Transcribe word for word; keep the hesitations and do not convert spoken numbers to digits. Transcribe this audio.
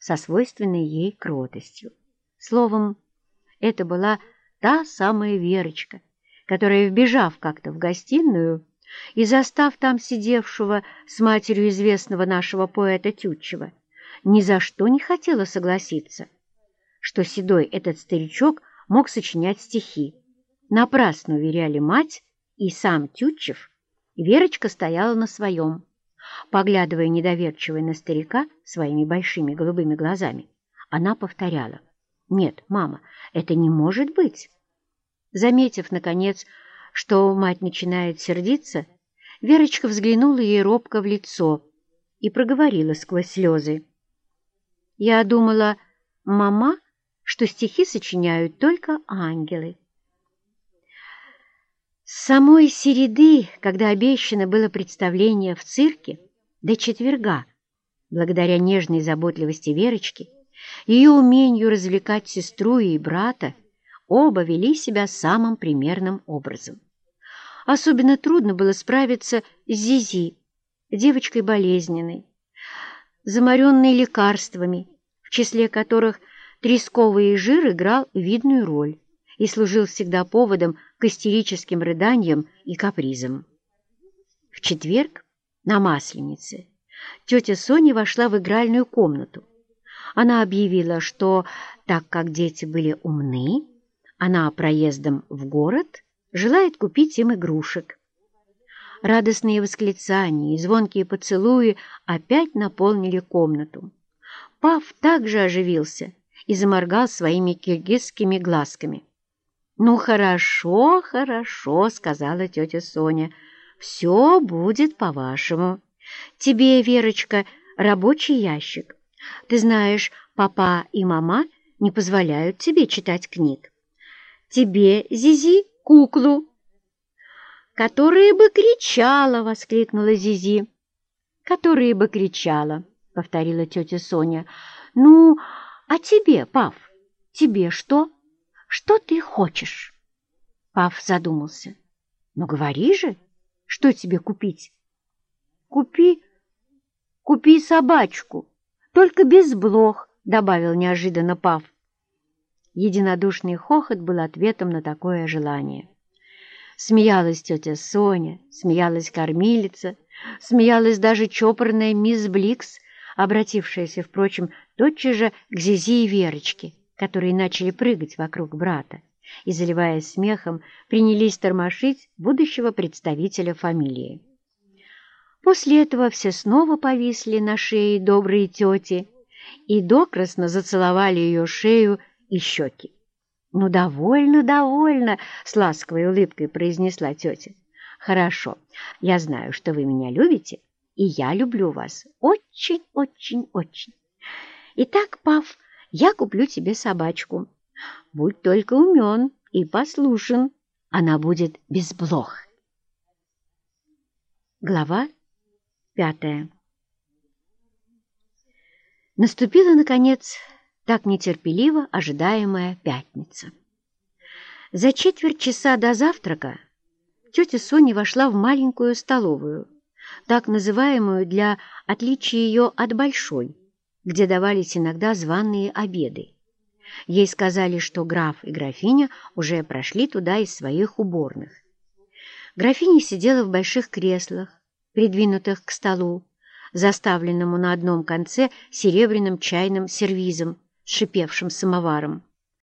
со свойственной ей кротостью. Словом, это была та самая Верочка, которая, вбежав как-то в гостиную и застав там сидевшего с матерью известного нашего поэта Тютчева, ни за что не хотела согласиться, что седой этот старичок мог сочинять стихи. Напрасно уверяли мать и сам Тютчев. Верочка стояла на своем, поглядывая недоверчиво на старика своими большими голубыми глазами. Она повторяла: «Нет, мама, это не может быть». Заметив, наконец, что мать начинает сердиться, Верочка взглянула ей робко в лицо и проговорила сквозь слезы: «Я думала, мама, что стихи сочиняют только ангелы». С самой середы, когда обещано было представление в цирке, до четверга, благодаря нежной заботливости Верочки, ее умению развлекать сестру и брата, оба вели себя самым примерным образом. Особенно трудно было справиться с Зизи, девочкой болезненной, заморенной лекарствами, в числе которых тресковый жир играл видную роль и служил всегда поводом к истерическим рыданиям и капризам. В четверг, на Масленице, тетя Соня вошла в игральную комнату. Она объявила, что, так как дети были умны, она проездом в город желает купить им игрушек. Радостные восклицания и звонкие поцелуи опять наполнили комнату. Пав также оживился и заморгал своими киргизскими глазками. «Ну, хорошо, хорошо», — сказала тетя Соня, — «все будет по-вашему. Тебе, Верочка, рабочий ящик. Ты знаешь, папа и мама не позволяют тебе читать книг. Тебе, Зизи, куклу». «Которая бы кричала!» — воскликнула Зизи. «Которая бы кричала!» — повторила тетя Соня. «Ну, а тебе, Пав, тебе что? Что ты хочешь?» Пав задумался. «Ну, говори же, что тебе купить?» «Купи, купи собачку, только без блох», — добавил неожиданно Пав. Единодушный хохот был ответом на такое желание. Смеялась тетя Соня, смеялась кормилица, смеялась даже чопорная мисс Бликс, обратившаяся, впрочем, тотчас же к Зизи и Верочке, которые начали прыгать вокруг брата и, заливаясь смехом, принялись тормошить будущего представителя фамилии. После этого все снова повисли на шее доброй тети и докрасно зацеловали ее шею и щеки. «Ну, довольно, довольно!» — с ласковой улыбкой произнесла тетя. «Хорошо, я знаю, что вы меня любите, и я люблю вас очень, очень, очень. Итак, Пав, я куплю тебе собачку. Будь только умен и послушен, она будет без блох». Глава пятая. Наступила, наконец, так нетерпеливо ожидаемая пятница. За четверть часа до завтрака тетя Соня вошла в маленькую столовую, так называемую для отличия ее от большой, где давались иногда званые обеды. Ей сказали, что граф и графиня уже прошли туда из своих уборных. Графиня сидела в больших креслах, придвинутых к столу, заставленному на одном конце серебряным чайным сервизом с шипевшим самоваром.